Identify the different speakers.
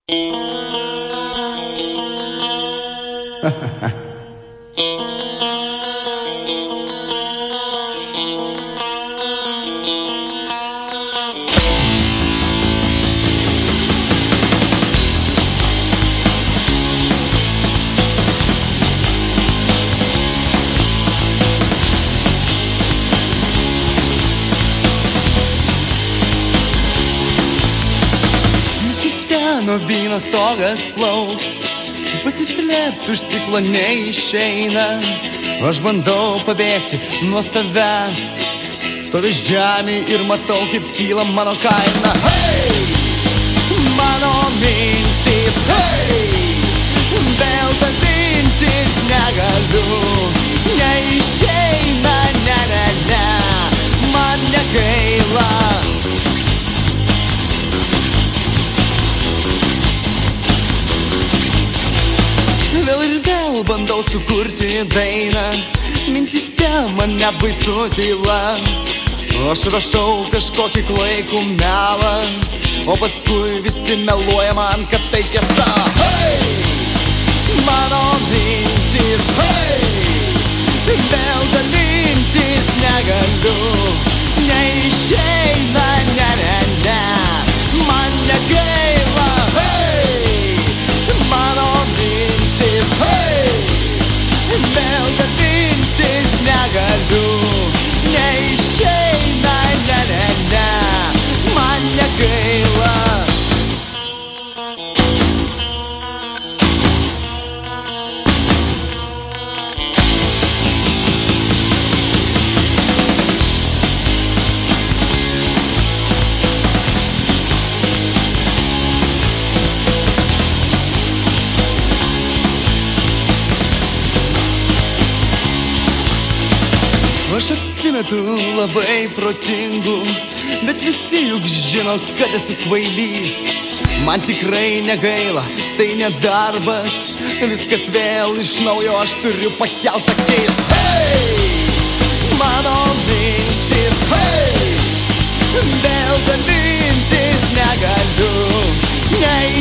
Speaker 1: Nuo vyno stogas plauks, pasislėpti už stiklo neišeina. Aš bandau pabėgti nuo savęs, stoviu žemėj ir matau, kaip kyla mano kaina. Hei! Mano mintis, hei! Vėl dalintis negaliu, neišeina, ne, man negaila. Vėl ir vėl bandau sukurti dainą, mintise man nebaisu tyla. Aš rašau kažkokį klaikų melą, o paskui visi meluoja man, kad tai tiesa. Hei! Mano mintis, hei! Vėl dalintis negaliu, neišeina, ne, man negaila. Hei! Mano mintis, hei! Vėl dalintis negaliu, neišeina, ne, man negaila. Aš apsimetu labai protingu, bet visi juk žino, kad esu kvailys. Man tikrai negaila, tai ne darbas, viskas vėl iš naujo aš turiu pakelt akis. Hei! Mano mintis, hei! Vėl dalintis negaliu,